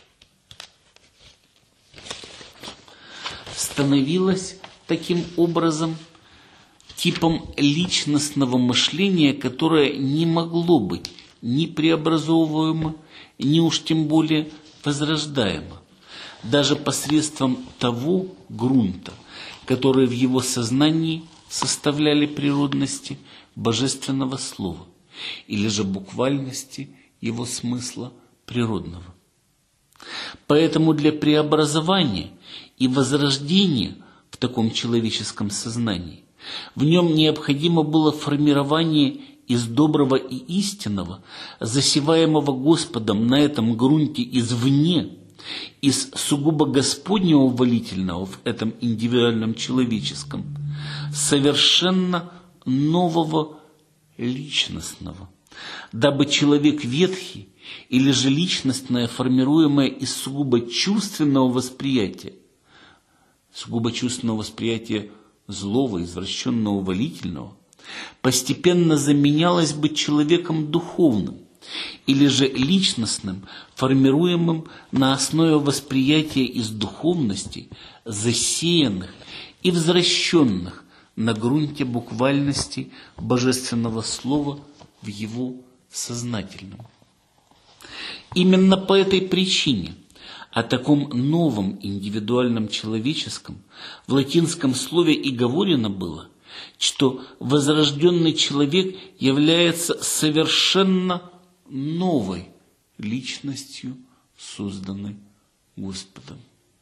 становилось таким образом типом личностного мышления, которое не могло быть ни преобразовываемо, ни уж тем более возрождаемо, даже посредством того грунта, который в его сознании составляли природности божественного слова, или же буквальности его смысла природного. Поэтому для преобразования и возрождения в таком человеческом сознании в нем необходимо было формирование из доброго и истинного, засеваемого Господом на этом грунте извне, из сугубо Господнего волительного в этом индивидуальном человеческом, совершенно нового личностного, дабы человек ветхий или же личностное, формируемое из сугубо чувственного восприятия, сугубо чувственного восприятия злого, извращенного, волительного, постепенно заменялось бы человеком духовным или же личностным, формируемым на основе восприятия из духовности, засеянных и возвращенных на грунте буквальности божественного слова в его сознательном. Именно по этой причине о таком новом индивидуальном человеческом в латинском слове и говорено было, что возрожденный человек является совершенно новой личностью, созданной Господом.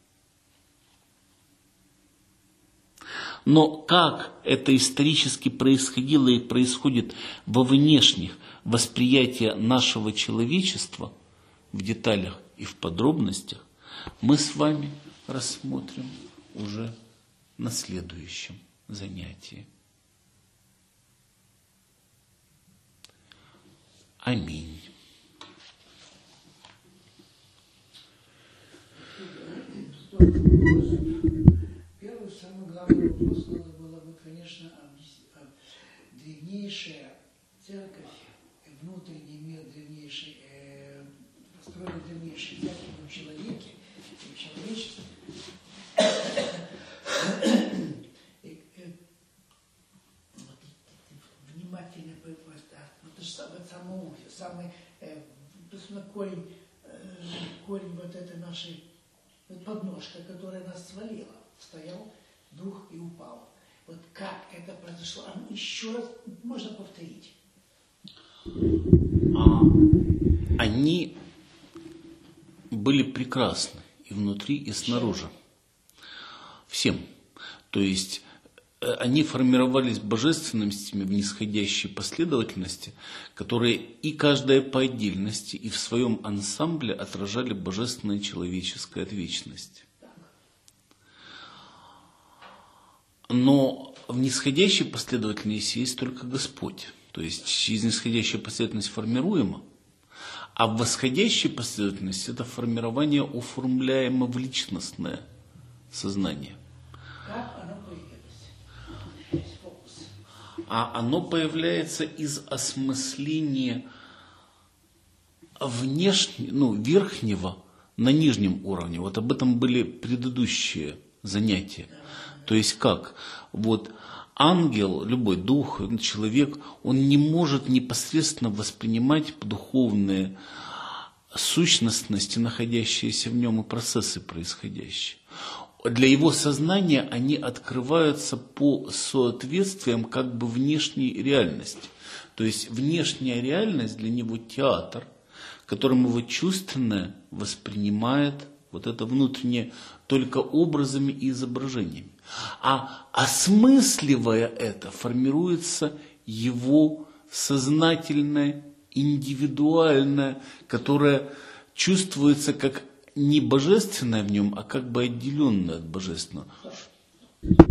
Но как это исторически происходило и происходит во внешних восприятиях нашего человечества, в деталях и в подробностях, мы с вами рассмотрим уже на следующем занятии. Аминь. Первый, самый главный вопрос надо было бы, конечно, древнейшая церковь, внутренний мир древнейший, э, построенный древнейшей церковь в человеке, в человечестве. И, э, вот, внимательно поставь. Это же самое, самое, самое э, корень, э, корень вот этой нашей вот подножка, которая нас свалила, стоял дух и упал. Вот как это произошло? А ну, еще раз можно повторить. А, они были прекрасны и внутри, и снаружи. Всем. То есть они формировались божественностями в нисходящей последовательности, которые и каждая по отдельности, и в своем ансамбле отражали божественное человеческое от вечности. Но в нисходящей последовательности есть только Господь. То есть через нисходящую последовательность формируемо, а в восходящей последовательности это формирование оформляемо в личностное сознание. Как оно появилось? Фокус. А оно появляется из осмысления внешнего, ну, верхнего на нижнем уровне. Вот об этом были предыдущие занятия. То есть как? Вот ангел, любой дух, человек, он не может непосредственно воспринимать духовные сущностности, находящиеся в нем, и процессы происходящие. Для его сознания они открываются по соответствиям как бы внешней реальности. То есть внешняя реальность для него театр, которым его чувственное воспринимает вот это внутреннее только образами и изображениями. А осмысливая это, формируется его сознательное, индивидуальное, которое чувствуется как не божественное в нем, а как бы отделенное от божественного. Надо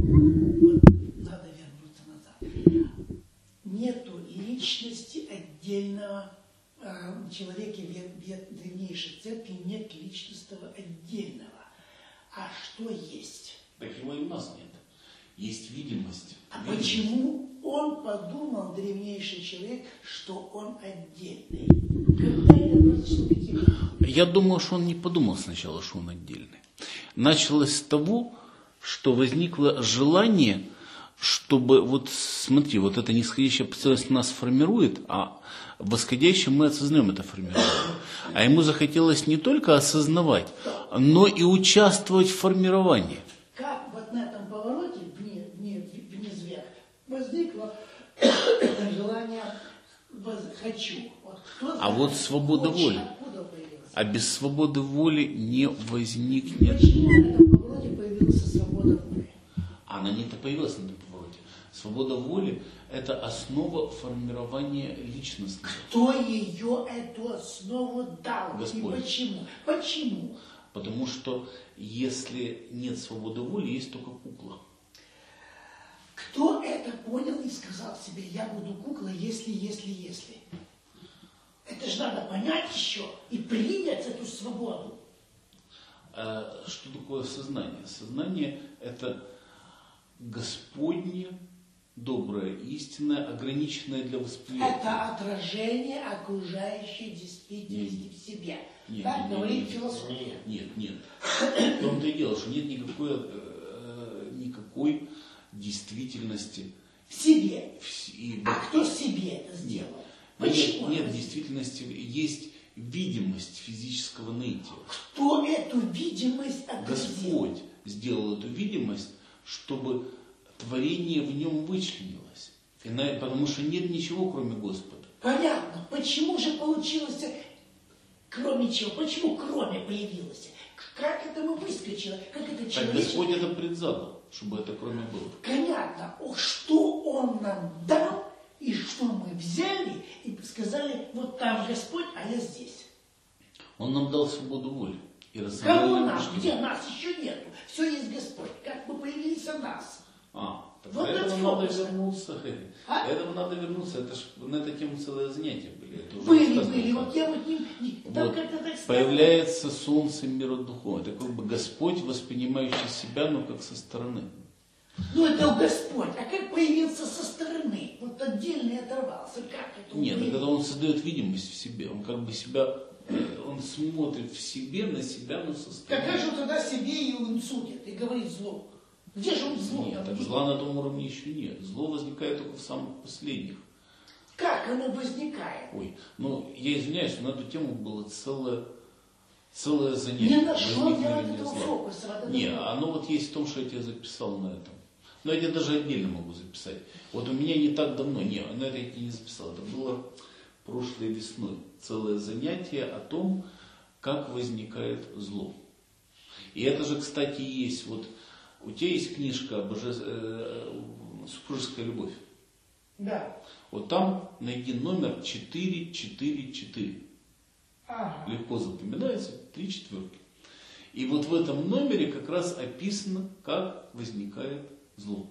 вернуться назад. Нету личности отдельного э, в человеке в древнейшей церкви, нет личностного отдельного. А что есть? Так его и у нас нет. Есть видимость. А видимость. Почему он подумал, древнейший человек, что он отдельный? Когда это произошло? Я думаю, что он не подумал сначала, что он отдельный. Началось с того, что возникло желание, чтобы, вот смотри, вот эта нисходящая последовательность нас формирует, а в восходящем мы осознаем это формирование. А ему захотелось не только осознавать, но и участвовать в формировании. Как вот на этом повороте, вниз вверх, возникло желание «хочу». Вот а вот свобода воли. А без свободы воли не возникнет. Почему на этом повороте появилась свобода воли? Она не появилась на этом повороте. Свобода воли – это основа формирования личности. Кто ее эту основу дал? Господь. И почему? Почему? Потому что если нет свободы воли, есть только кукла. Кто это понял и сказал себе, я буду куклой, если, если, если? Это же надо понять еще и принять эту свободу. А что такое сознание? Сознание – это Господне, доброе, истинное, ограниченное для восприятия. Это отражение окружающей действительности нет, в себе. Нет, так нет, говорит нет, философия. Нет, нет. В том-то и дело, что нет никакой, э, никакой действительности. В себе. В, и, а кто себе это сделал? Нет. Почему? Нет, нет действительности, есть видимость физического наития. Кто эту видимость отразил? Господь сделал эту видимость, чтобы творение в нем вычленилось. И на, потому что нет ничего, кроме Господа. Понятно. Почему же получилось, кроме чего? Почему кроме появилось? Как это мы выскочило? Как это Так человечество? Господь это предзадал, чтобы это кроме было. Понятно. О, что Он нам дал, и что мы взяли, и сказали, вот там Господь, а я здесь. Он нам дал свободу воли. И Кого рациональное нас? мышление. Где нас еще нету? Все есть Господь. Как мы появились о нас? А, так Вот поэтому этот надо фокус. вернуться. А? Этому надо вернуться. Это ж на эту тему целое занятие были. Это уже Были, рассказано. были. Вот я вот не... не там Вот как-то так сказано. появляется солнце мира духовного. Это как бы Господь, воспринимающий себя, но как со стороны. Ну это Господь. А как появился со стороны? Вот отдельно и оторвался. Как это? Нет, увидел? когда он создает видимость в себе, он как бы себя, э, он смотрит в себе, на себя, но со стороны. Так как же тогда себе и он судит и говорит зло? Где же он зло? Нет, там так видит? зла на том уровне еще нет. Зло возникает только в самых последних. Как оно возникает? Ой, ну я извиняюсь, на эту тему было целое, целое занятие. Не нашел я вот Возникновение этого зла. фокуса. Вот этого Не, фокуса. оно вот есть в том, что я тебе записал на этом. Но я тебе даже отдельно могу записать. Вот у меня не так давно, не, на это я тебе не записал. Это было прошлой весной. Целое занятие о том, как возникает зло. И это же, кстати, есть вот, у тебя есть книжка Боже... э, «Супружеская любовь». Да. Вот там найди номер четыре четыре четыре. Ага. Легко запоминается, три четверки. И вот в этом номере как раз описано, как возникает зло.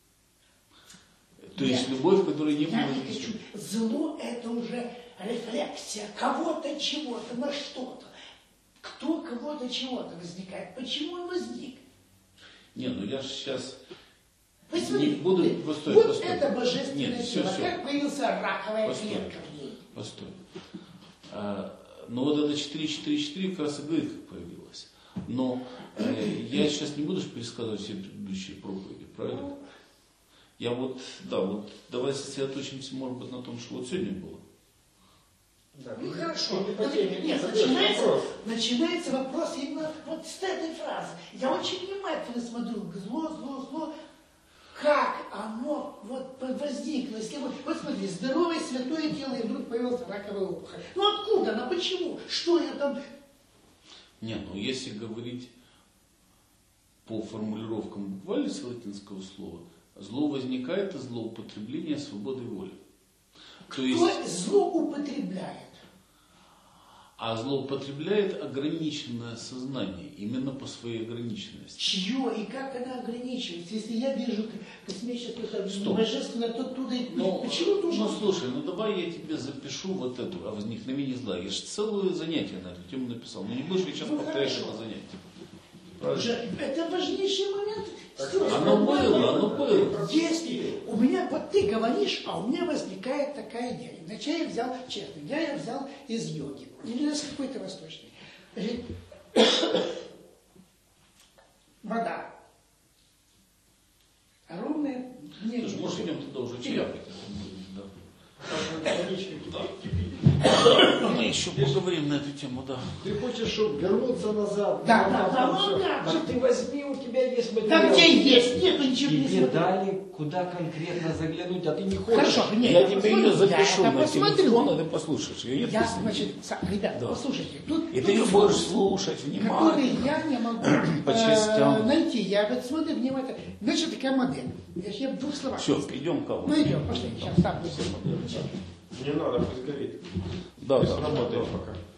То есть Нет, любовь, которая не Я была не хочу. Зло это уже рефлексия кого-то, чего-то, на что-то. Кто кого-то, чего-то возникает. Почему он возник? Не, ну я же сейчас Посмотри, не буду... Постой, вот постой. это божественное Нет, все, тело. все. Как появился раковая Постой. клетка в ней? Постой. А, но вот это четыре четыре четыре как раз и говорит, как появилось. Но э, я сейчас не буду ж пересказывать все предыдущие проповеди, правильно? Я вот, да, вот давай сосредоточимся, может быть, на том, что вот сегодня было. Да, Ну ты- хорошо. ты по Ну, теме Нет, задаешь начинается, вопрос. начинается вопрос именно вот с этой фразы. Я очень внимательно смотрю. Зло, зло, зло. Как оно вот возникло? Если вот, вот смотри, здоровое святое тело, и вдруг появилась раковая опухоль. Ну откуда она? Почему? Что я там... Не, ну если говорить по формулировкам буквально с латинского слова, зло возникает из злоупотребления свободой воли. То Кто есть, злоупотребляет? а злоупотребляет ограниченное сознание, именно по своей ограниченности. Чье и как она ограничивается? Если я вижу космическое Стоп. божественное, то туда и... Ну, Почему тоже... ну слушай, ну давай я тебе запишу вот эту о возникновении зла. Я же целое занятие на эту тему написал. Но не будешь ведь сейчас Ну, повторять хорошо. это занятие. Уже- Это важнейший момент. Всё, Оно было, нормально. оно было. Если у меня, вот ты говоришь, а у меня возникает такая идея. Вначале я взял, честно, я ее взял из йоги. Или из какой-то восточной. Значит, вода. Ровная. Ты же, может, идем туда уже чай Идем. пить, это будет, да. Там водичка кипит, кипит. Мы еще поговорим на эту тему, да. Ты хочешь, чтобы вернуться назад? Да, там, да, там да, всё. ну да. Так ты возьми, у тебя есть материал. Там где есть, нет ничего не Тебе смотрю. дали, куда конкретно заглянуть, а ты не хочешь. Хорошо, нет, Я тебе ее посмотрю, запишу я это на посмотрю. телефон, а ты послушаешь ее. Я, значит, сам, ребята, Да. послушайте, тут, И тут ты ее фокус, будешь слушать который внимательно. я не могу По э, частям. найти. Я вот смотрю внимательно. Значит, такая модель. Я, я в двух словах. Все, идем к кому. Ну идем, пошли. Сейчас там будет. Не надо, пусть горит. Да, Пусть да, работает да. пока.